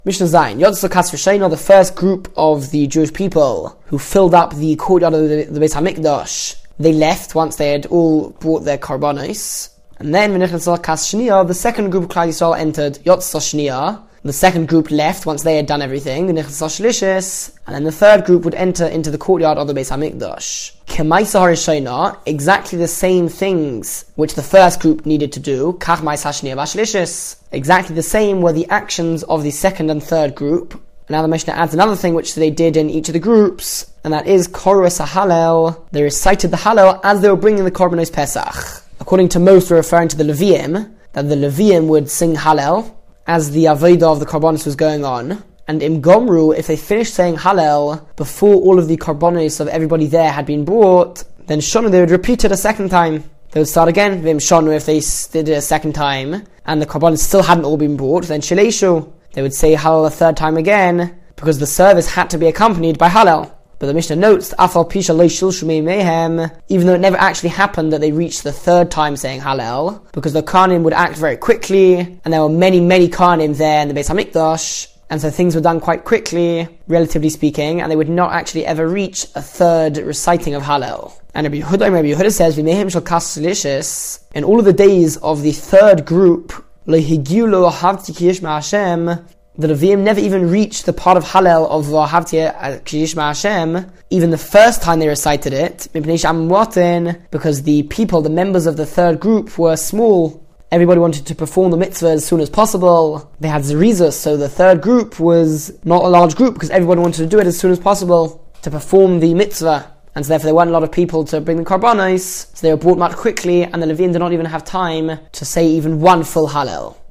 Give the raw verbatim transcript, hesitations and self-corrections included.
Mishnah Zayin, Yotzo Kas V'Sheina, the first group of the Jewish people who filled up the courtyard of the, the Beis HaMikdash, they left once they had all brought their karbanos. And then V'Nichnas Kas Shniya, the second group of Klal Yisrael entered Yotzo Shniya. The second group left once they had done everything, V'Nichnas Shlishis, and then the third group would enter into the courtyard of the Beis HaMikdash. K'maisa HaRishona, exactly the same things which the first group needed to do, Kach Maisa Shniya V'Shlishis. Exactly the same were the actions of the second and third group. And now the Mishnah adds another thing which they did in each of the groups, and that is Korus HaHallel. They recited the Hallel as they were bringing the Korbanos Pesach. According to most, we're referring to the Leviim, that the Leviim would sing Hallel as the Avodah of the Korbanos was going on. And Im Gomru, if they finished saying Hallel before all of the Korbanos of everybody there had been brought, then Shonu, they would repeat it a second time. They would start again, Vim Shonu, if they did it a second time, and the Korbanos still hadn't all been brought, then Shileshu, they would say Hallel a third time again, because the service had to be accompanied by Hallel. But the Mishnah notes, Afal Pisha Lo Shilshu Mehem, even though it never actually happened that they reached the third time saying Hallel, because the Kohanim would act very quickly, and there were many, many Kohanim there in the Beis HaMikdash, and so things were done quite quickly, relatively speaking, and they would not actually ever reach a third reciting of Hallel. And Rabbi Yehuda, Rabbi Yehuda says, V'mehem shel kas delicious, in all of the days of the third group, Lo higiu lo ahavti ki yishma Hashem, the Leviim never even reached the part of Hallel of ahavti ki yishma Hashem, even the first time they recited it, because the people, the members of the third group, were small. Everybody wanted to perform the mitzvah as soon as possible. They had zerizus, so the third group was not a large group because everybody wanted to do it as soon as possible to perform the mitzvah. And so therefore there weren't a lot of people to bring the karbanos, so they were brought much quickly, and the Leviim did not even have time to say even one full Hallel.